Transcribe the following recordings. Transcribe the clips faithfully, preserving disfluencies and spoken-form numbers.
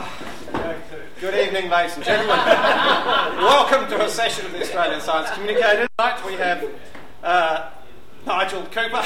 Good evening, ladies and gentlemen. Welcome to a session of the Australian Science Communicator. Tonight we have uh, Nigel Cooper.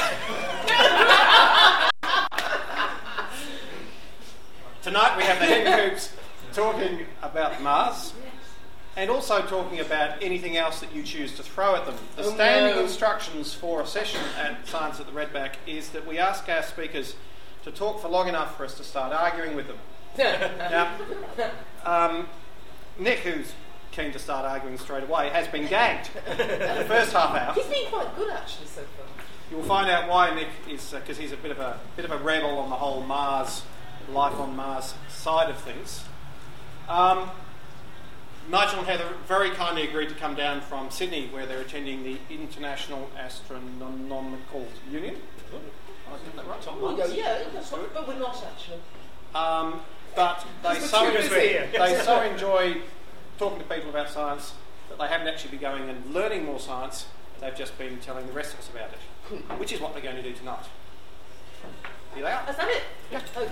Tonight we have the Hen Coops talking about Mars and also talking about anything else that you choose to throw at them. The oh, standing no. instructions for a session at Science at the Redback is that we ask our speakers to talk for long enough for us to start arguing with them. Now, um, Nick, who's keen to start arguing straight away, has been gagged the first half hour. He's been quite good actually so far. You'll find out why Nick is, because uh, he's a bit of a bit of a rebel on the whole Mars, life on Mars side of things. Um, Nigel and Heather very kindly agreed to come down from Sydney, where they're attending the International Astronomical Union. Oh, I think that right? Oh, yeah, yeah, that's right, but we're not actually. Um, but they so, they so enjoy talking to people about science that they haven't actually been going and learning more science. They've just been telling the rest of us about it, which is what they're going to do tonight. Are you there? Is that it? Yeah. Oh.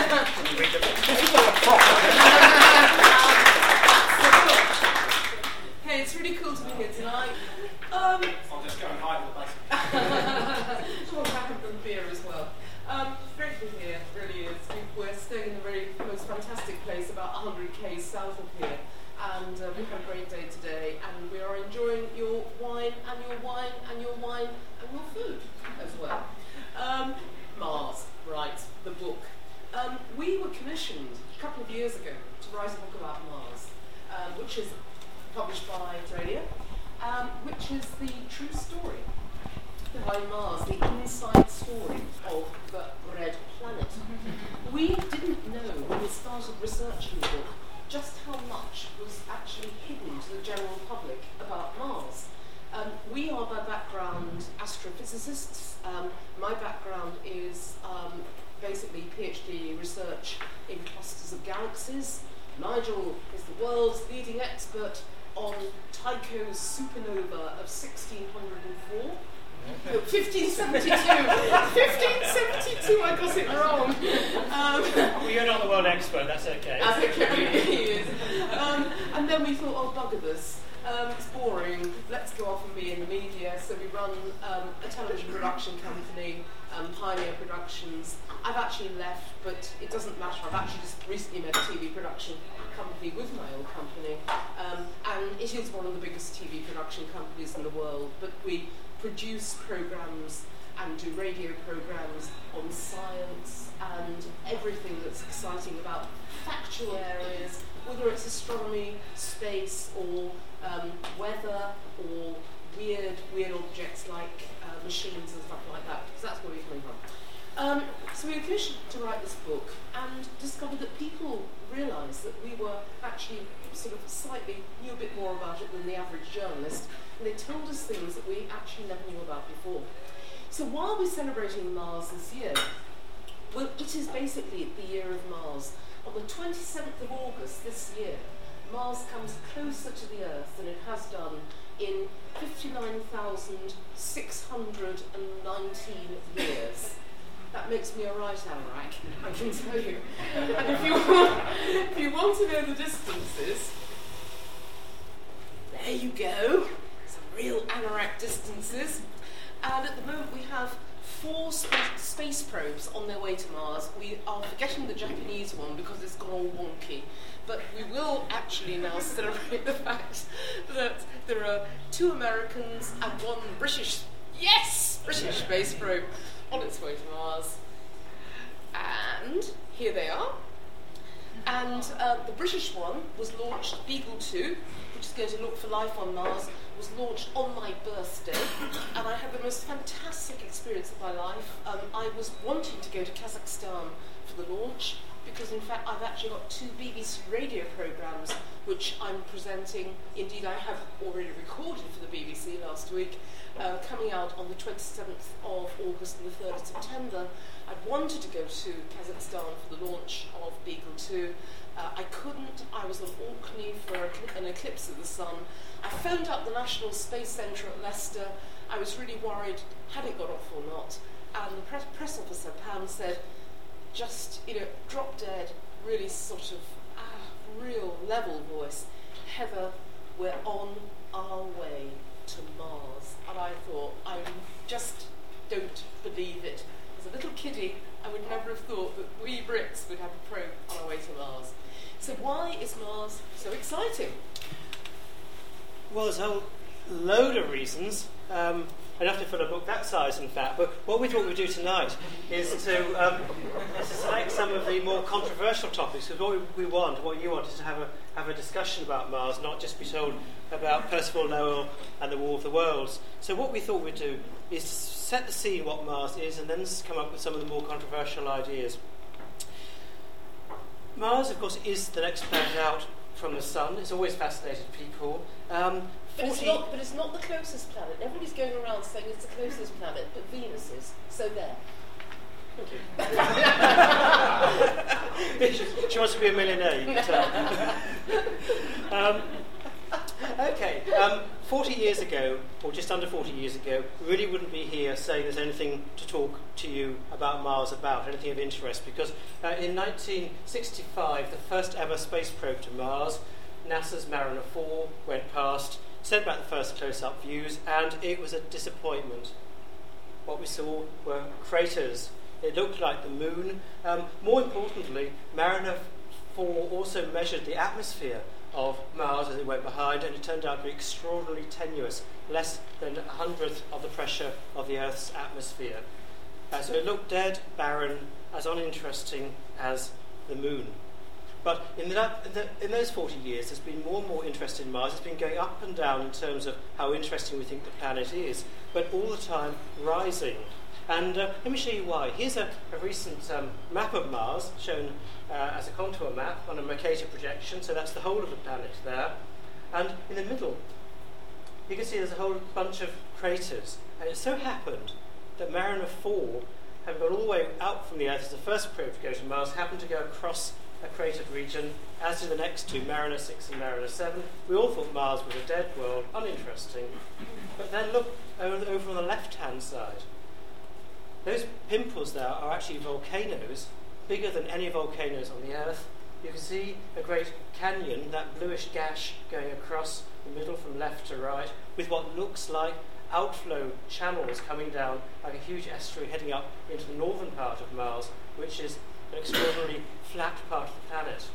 Hey, it's really cool to be here tonight. Um, I'll just go and hide in the basement. We'll back up from beer as well. Um, great to be here, it really is. We're staying in the very most fantastic place about one hundred kays south of here, and uh, we've had a great day today, and we are enjoying your wine and your wine and your wine and your food as well. Um, Mars, right, the book. Um, we were commissioned a couple of years ago to write a book about Mars, um, which is published by Australia, um, which is the true story behind Mars, the inside story of the red planet. We didn't know when we started researching the book just how much was actually hidden to the general public about Mars. Um, we are by background astrophysicists. Um, my background is um, basically PhD research in clusters of galaxies. Nigel is the world's leading expert on Tycho's supernova of sixteen oh four. fifteen seventy-two. fifteen seventy-two, I got it wrong. Um, well, you're not the world expert, that's okay. That's okay, he is. Um, and then we thought, oh, bugger this. Um, it's boring. Let's go off and be in the media. So we run um, a television production company, um, Pioneer Productions. I've actually left, but it doesn't matter. I've actually just recently made a T V production company with my old company. Um, and it is one of the biggest T V production companies in the world. But we produce programs and do radio programs on science and everything that's exciting about factual areas, whether it's astronomy, space, or um, weather, or weird, weird objects like uh, machines and stuff like that, because that's where we're coming from. Um, so we were commissioned to write this book and discovered that people realised that we were actually sort of slightly knew a bit more about it than the average journalist, and they told us things that we actually never knew about before. So while we're celebrating Mars this year, well, it is basically the year of Mars. On the twenty-seventh of August this year, Mars comes closer to the Earth than it has done in fifty-nine thousand six hundred nineteen years. That makes me a right anorak, I can tell you. And if you want, if you want to know the distances, there you go. Some real anorak distances. And at the moment we have four sp- space probes on their way to Mars. We are forgetting the Japanese one because it's gone all wonky. But we will actually now celebrate the fact that there are two Americans and one British, yes, British space probe on its way to Mars. And here they are. And uh, the British one was launched, Beagle two, which is going to look for life on Mars, was launched on my birthday, and I had the most fantastic experience of my life. Um, I was wanting to go to Kazakhstan for the launch, because in fact I've actually got two B B C radio programmes which I'm presenting. Indeed, I have already recorded for the B B C last week, uh, coming out on the twenty-seventh of August and the third of September. I'd wanted to go to Kazakhstan for the launch of Beagle two. Uh, I couldn't. I was on Orkney for a, an eclipse of the sun. I phoned up the National Space Centre at Leicester. I was really worried, had it got off or not. And the press, press officer, Pam, said, just, you know, drop dead, really sort of real level voice, Heather, we're on our way to Mars. And I thought, I just don't believe it. As a little kiddie, I would never have thought that we Brits would have a probe on our way to Mars. So why is Mars so exciting? Well, there's a whole load of reasons. Um, enough to fill a book that size, in fact. But what we thought we'd do tonight is to, um, is to select some of the more controversial topics. Because what we want, what you want, is to have a have a discussion about Mars, not just be told about Percival Lowell and the War of the Worlds. So what we thought we'd do is set the scene what Mars is, and then come up with some of the more controversial ideas. Mars, of course, is the next planet out from the Sun. It's always fascinated people. Um, But it's, not, but it's not the closest planet. Everybody's going around saying it's the closest planet, but Venus is. So there. she, she wants to be a millionaire, you can tell. um, okay, um, forty years ago, or just under forty years ago, we really wouldn't be here saying there's anything to talk to you about Mars about, anything of interest, because uh, in nineteen sixty-five, the first ever space probe to Mars, NASA's Mariner four, went past, sent back the first close-up views, and it was a disappointment. What we saw were craters. It looked like the moon. Um, more importantly, Mariner four also measured the atmosphere of Mars as it went behind, and it turned out to be extraordinarily tenuous, less than a hundredth of the pressure of the Earth's atmosphere. Uh, so it looked dead, barren, as uninteresting as the moon. But in, that, in, the, in those forty years, there's been more and more interest in Mars. It's been going up and down in terms of how interesting we think the planet is, but all the time rising. And uh, let me show you why. Here's a, a recent um, map of Mars, shown uh, as a contour map on a Mercator projection, so that's the whole of the planet there. And in the middle, you can see there's a whole bunch of craters. And it so happened that Mariner four, having gone all the way out from the Earth as the first probe to go to Mars, happened to go across a cratered region, as did the next two, Mariner six and Mariner seven. We all thought Mars was a dead world, uninteresting. But then look over, over on the left-hand side. Those pimples there are actually volcanoes, bigger than any volcanoes on the Earth. You can see a great canyon, that bluish gash going across the middle from left to right, with what looks like outflow channels coming down like a huge estuary heading up into the northern part of Mars, which is an extraordinarily flat part of the planet.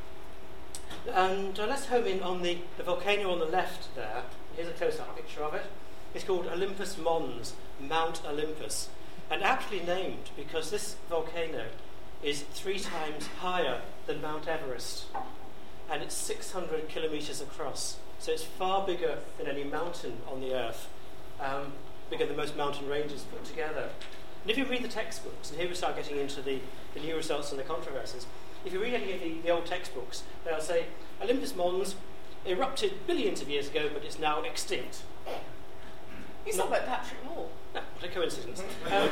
And uh, let's home in on the, the volcano on the left there. Here's a close-up picture of it. It's called Olympus Mons, Mount Olympus, and aptly named because this volcano is three times higher than Mount Everest, and it's six hundred kilometres across. So it's far bigger than any mountain on the Earth, um, bigger than most mountain ranges put together. And if you read the textbooks, and here we start getting into the, the new results and the controversies, if you read any of the, the old textbooks, they'll say, Olympus Mons erupted billions of years ago, but it's now extinct. You sound like Patrick Moore. No, what a coincidence. Um,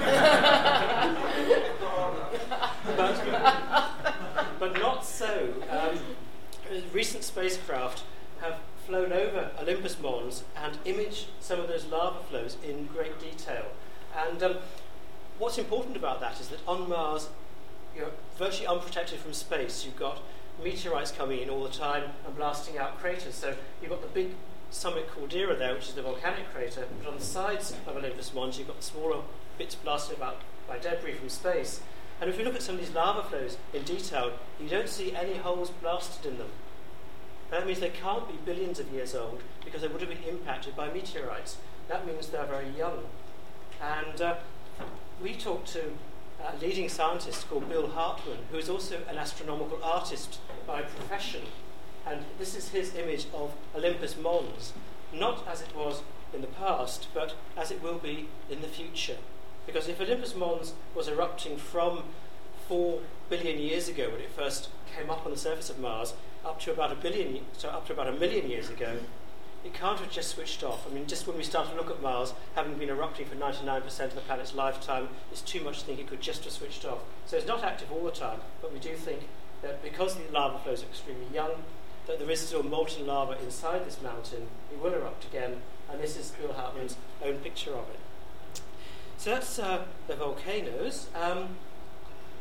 but, but not so. Um, recent spacecraft have flown over Olympus Mons and imaged some of those lava flows in great detail. And um, what's important about that is that on Mars, you're virtually unprotected from space. You've got meteorites coming in all the time and blasting out craters. So you've got the big summit caldera there, which is the volcanic crater, but on the sides of Olympus Mons, you've got the smaller bits blasted about by debris from space. And if you look at some of these lava flows in detail, you don't see any holes blasted in them. That means they can't be billions of years old because they would have been impacted by meteorites. That means they're very young. And uh, we talked to a leading scientist called Bill Hartman, who is also an astronomical artist by profession. And this is his image of Olympus Mons, not as it was in the past, but as it will be in the future. Because if Olympus Mons was erupting from four billion years ago when it first came up on the surface of Mars, up to about a billion, so up to about a million years ago, it can't have just switched off. I mean, just when we start to look at Mars, having been erupting for ninety-nine percent of the planet's lifetime, it's too much to think it could just have switched off. So it's not active all the time, but we do think that because the lava flows are extremely young, that there is still molten lava inside this mountain, it will erupt again, and this is Bill Hartman's own picture of it. So that's uh, the volcanoes. Um,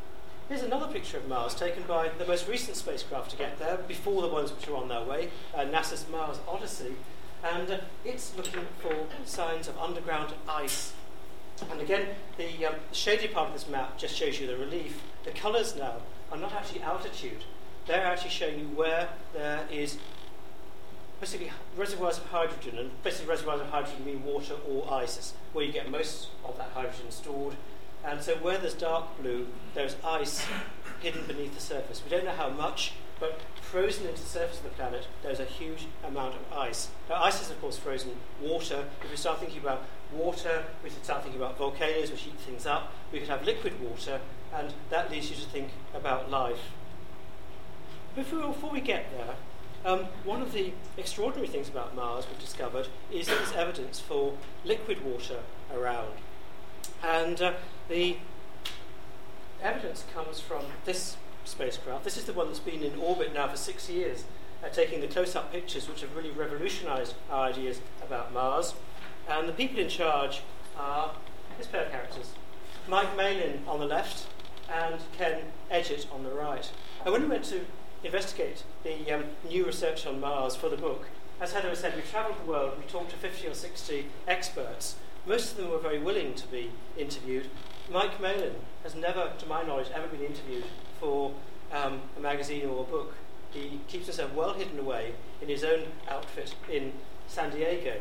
here's another picture of Mars taken by the most recent spacecraft to get there, before the ones which are on their way, uh, NASA's Mars Odyssey. And uh, it's looking for signs of underground ice. And again, the um, shaded part of this map just shows you the relief. The colours now are not actually altitude. They're actually showing you where there is basically reservoirs of hydrogen, and basically reservoirs of hydrogen mean water or ice. It's where you get most of that hydrogen stored. And so where there's dark blue, there's ice hidden beneath the surface. We don't know how much, but frozen into the surface of the planet, there's a huge amount of ice. Now, ice is, of course, frozen water. If we start thinking about water, we could start thinking about volcanoes, which heat things up. We could have liquid water, and that leads you to think about life. Before, before we get there, um, one of the extraordinary things about Mars we've discovered is that there's evidence for liquid water around. And uh, the evidence comes from this spacecraft. This is the one that's been in orbit now for six years, uh, taking the close-up pictures which have really revolutionised our ideas about Mars. And the people in charge are this pair of characters, Mike Malin on the left and Ken Edgett on the right. And when we went to investigate the um, new research on Mars for the book, as Heather said, we travelled the world, we talked to fifty or sixty experts. Most of them were very willing to be interviewed. Mike Malin has never, to my knowledge, ever been interviewed for um, a magazine or a book. He keeps himself well hidden away in his own outfit in San Diego.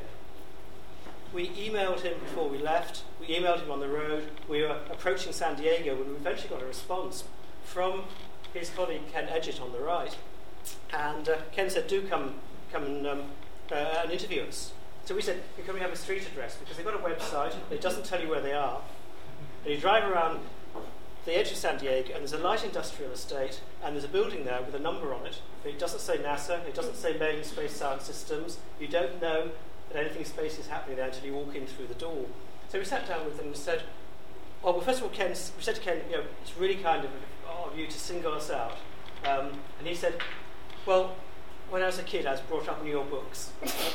We emailed him before we left. We emailed him on the road. We were approaching San Diego when we eventually got a response from his colleague Ken Edgett on the right. And uh, Ken said, do come come and, um, uh, and interview us. So we said, can we have a street address? Because they've got a website, it doesn't tell you where they are. And you drive around the edge of San Diego, and there's a light industrial estate, and there's a building there with a number on it. But it doesn't say NASA, it doesn't say Malin Space Science Systems. You don't know that anything space is happening there until you walk in through the door. So we sat down with them and said, oh, well, first of all, Ken, we said to Ken, you know, it's really kind of, of you to single us out. Um, and he said, well, when I was a kid, I was brought up in your books. Doesn't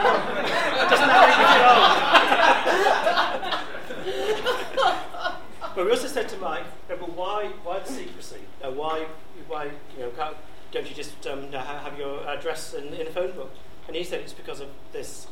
that make you feel old? But we also said to Mike, no, but why, why the secrecy? Uh, why, why, you know, can't, don't you just um, have your address in, in a phone book? And he said it's because of this.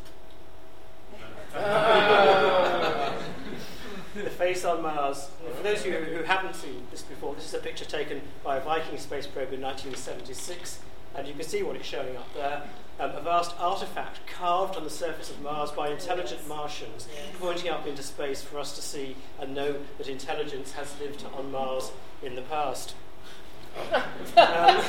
The face on Mars. And for those of you who haven't seen this before, this is a picture taken by a Viking space probe in nineteen seventy-six. And you can see what it's showing up there. Um, a vast artifact carved on the surface of Mars by intelligent Martians, yes. Pointing up into space for us to see and know that intelligence has lived on Mars in the past. um,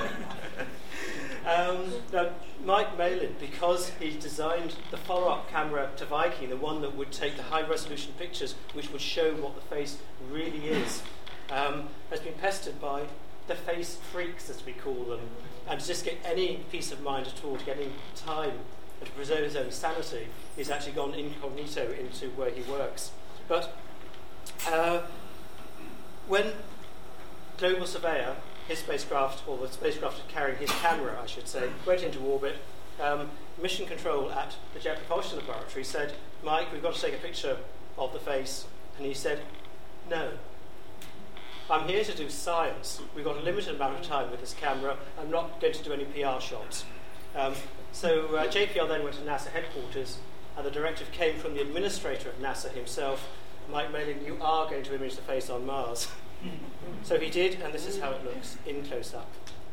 um, now, Mike Malin, because he designed the follow-up camera to Viking, the one that would take the high-resolution pictures which would show what the face really is, um, has been pestered by the face freaks, as we call them, and to just get any peace of mind at all, to get any time and to preserve his own sanity, he's actually gone incognito into where he works. But uh, when Global Surveyor, his spacecraft, or the spacecraft carrying his camera, I should say, went into orbit, um, mission control at the Jet Propulsion Laboratory said, Mike, we've got to take a picture of the face. And he said, no. I'm here to do science. We've got a limited amount of time with this camera. I'm not going to do any P R shots. Um, so uh, J P L then went to NASA headquarters, and the directive came from the administrator of NASA himself, Mike Malin, you are going to image the face on Mars. So he did, and this is how it looks in close-up.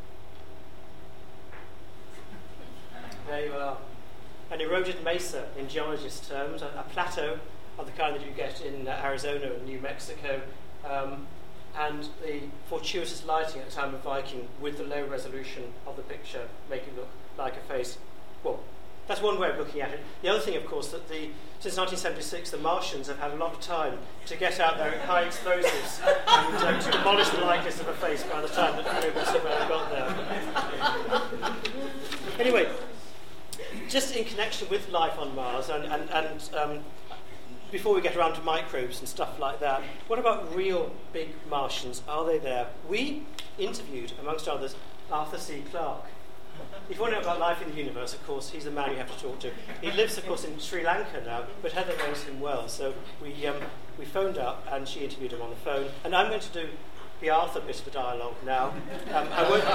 There you are. An eroded mesa in geologist terms, a, a plateau of the kind that you get in uh, Arizona and New Mexico, um, and the fortuitous lighting at the time of Viking with the low resolution of the picture make it look like a face. Well, that's one way of looking at it. The other thing, of course, that the since nineteen seventy-six, the Martians have had a lot of time to get out their high explosives and uh, to demolish the likeness of a face by the time that Global Surveyor got there. Anyway, just in connection with life on Mars, and, and, and um, before we get around to microbes and stuff like that, what about real big Martians? Are they there? We interviewed, amongst others, Arthur C. Clarke. If you want to know about life in the universe, of course, he's the man you have to talk to. He lives, of course, in Sri Lanka now, but Heather knows him well. So we um, we phoned up, and she interviewed him on the phone. And I'm going to do the Arthur bit of the dialogue now. Um, I, won't,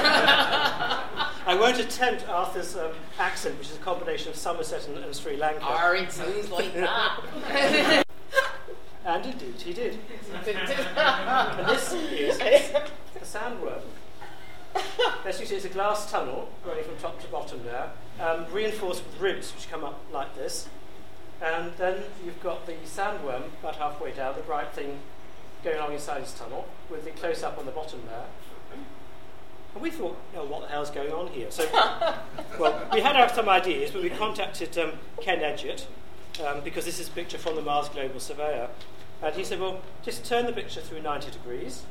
I won't attempt Arthur's um, accent, which is a combination of Somerset and, and Sri Lanka. Ah, it sounds like that. And indeed, he did. And this is a sandworm. As you see, it's a glass tunnel running from top to bottom there, um, reinforced with ribs which come up like this. And then you've got the sandworm about halfway down, the bright thing going along inside this tunnel, with the close-up on the bottom there. And we thought, oh, what the hell's going on here? So, well, we had our, some ideas, but we contacted um, Ken Edgett, um, because this is a picture from the Mars Global Surveyor. And he said, well, just turn the picture through ninety degrees.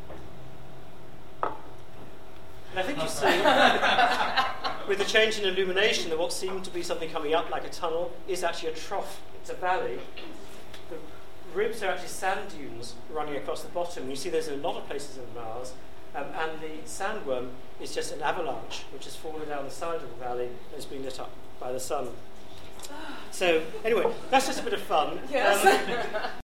And I think you see, with the change in illumination, that what seemed to be something coming up like a tunnel is actually a trough. It's a valley. The ribs are actually sand dunes running across the bottom. You see there's a lot of places in Mars. Um, and the sandworm is just an avalanche, which has fallen down the side of the valley and has been lit up by the sun. So, anyway, that's just a bit of fun. Yes. Um,